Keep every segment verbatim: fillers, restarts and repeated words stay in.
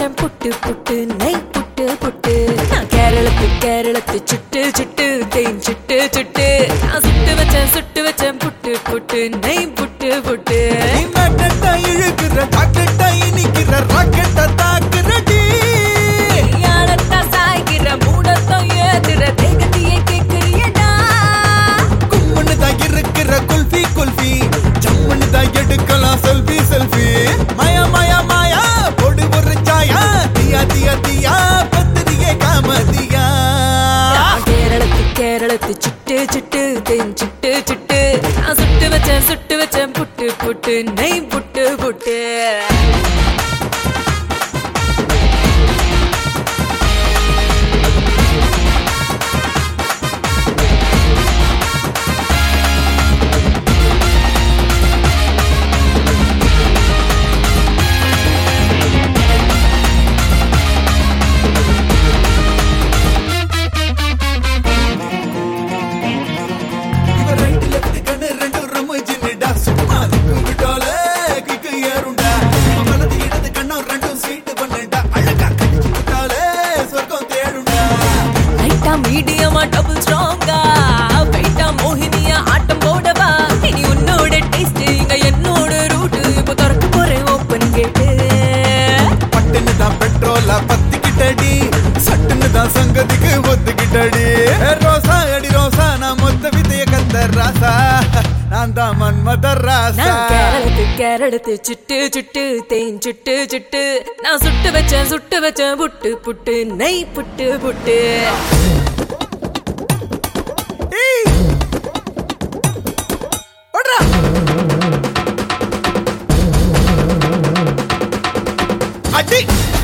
வச்சேன் புட்டு புட்டு நெய் புட்டு புட்டு நான் கேரளத்து கேரளத்து சுட்டு சுட்டு தேன் சுட்டு சுட்டு நான் சுட்டு வச்சேன் சுட்டு வச்சேன் புட்டு புட்டு நெய் புட்டு புட்டு இழுக்கிற ராக்கெட்டா இனிக்கிற ராக்கெட்டா தாக்குறடி யாரத்தா சாய்கிற மூடத்தோ ஏதுற தேகத்தியே கேக்குறியடா கும்முன்னு தான் இருக்கிற குல்ஃபி குல்ஃபி ஜம்முன்னு தான் எடுக்கலாம் செல்ஃபி செல்ஃபி மாயா மாயா மாயா பொடி ஒரு சாயா தியா தியா தியா பத்திரியே காமதியா கேரளத்து கேரளத்து சுட்டு சுட்டு தேன் சுட்டு சுட்டு நான் சுட்டு வச்சேன் சுட்டு வச்சேன் புட்டு புட்டு நெய் புட்டு புட்டு மீடியமா டபுள் ஸ்ட்ராங்கா வெயிட்டா மோகினியா ஆட்டம் போடவா இனி உன்னோட டேஸ்ட் இங்க என்னோட ரூட் இப்போ திறக்க போறேன் ஓப்பன் கேட்டு பட்டுன்னு தான் பெட்ரோலா பத்திக்கிட்டடி சட்டுன்னு தான் சங்கதிக்கு ஒத்துக்கிட்டடி ரோசா அடி ரோசா நான் மொத்த விதைய கந்த ராசா நான் தான் மன்மத ராசா கேரளத்து கேரளத்து சுட்டு சுட்டு தேன் சுட்டு சுட்டு நான் சுட்டு வச்சேன் சுட்டு வச்சேன் புட்டு புட்டு நெய் புட்டு புட்டு அடி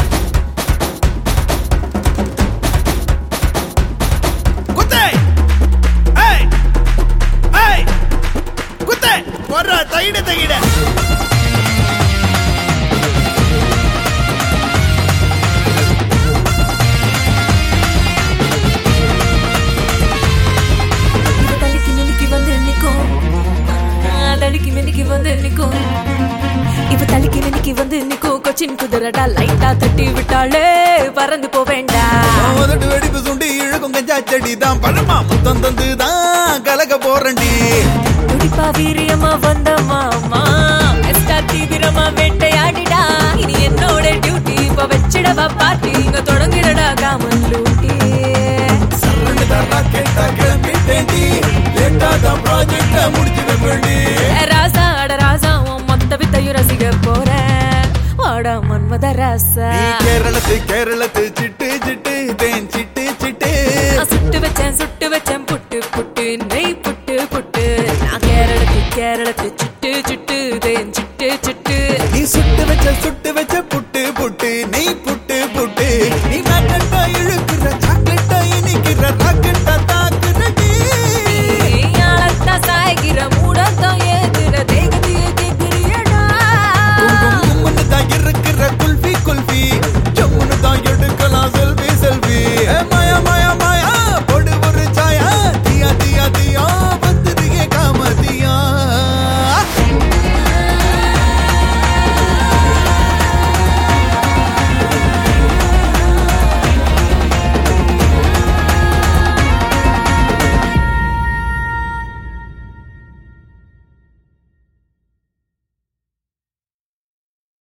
குத்தே ஏய் ஏய் குத்தே போறா தையிட தையிட தடுக்கி மெலிக்கி வந்து நிற்கும் தடுக்கி மெலிக்கி வந்து நிற்கும் இப்ப தடுக்கி மெலிக்கி வந்து நிற்கும் கொச்சின் குதிரடா லைட்டா தட்டி விட்டாளே பறந்து போவேண்டா முதட்டு வெடிப்பு சுண்டி இழுக்கும் கஞ்சா செடி தான் பழமா முத்தம் தந்து தான் கலக்க போறண்டி துடிப்பா வீரியமா வந்த மாமா எஸ்டா தீவிரமா வேட்டையாடிடா இனி என்னோட டியூட்டி இப்ப வச்சிடவா பாட்டி இங்க தொடங்கிடடா காமன் லூட்டி சரணு தரா கேட்டா கிளம்பிட்டேன்டி லேட்டா தான் ப்ராஜெக்ட முடிச்சிட வேண்டி ராசா அட ராசா உன் மொத்த வித்தையும் ரசிக்க போறேன் வாடா மன்மத ராசா நீ கேரளத்து கேரளத்து சிட்டு சிட்டு தேன் சிட்டு சிட்டு நான் சுட்டு வச்சேன் சுட்டு வச்சேன் புட்டு புட்டு நெய் புட்டு புட்டு நான் கேரளத்து கேரளத்து சுட்டு சுட்டு தேன் சுட்டு சுட்டு நீ சுட்டு வச்ச சுட்டு வச்ச புட்டு புட்டு நீ புட்டு புட்டு நீ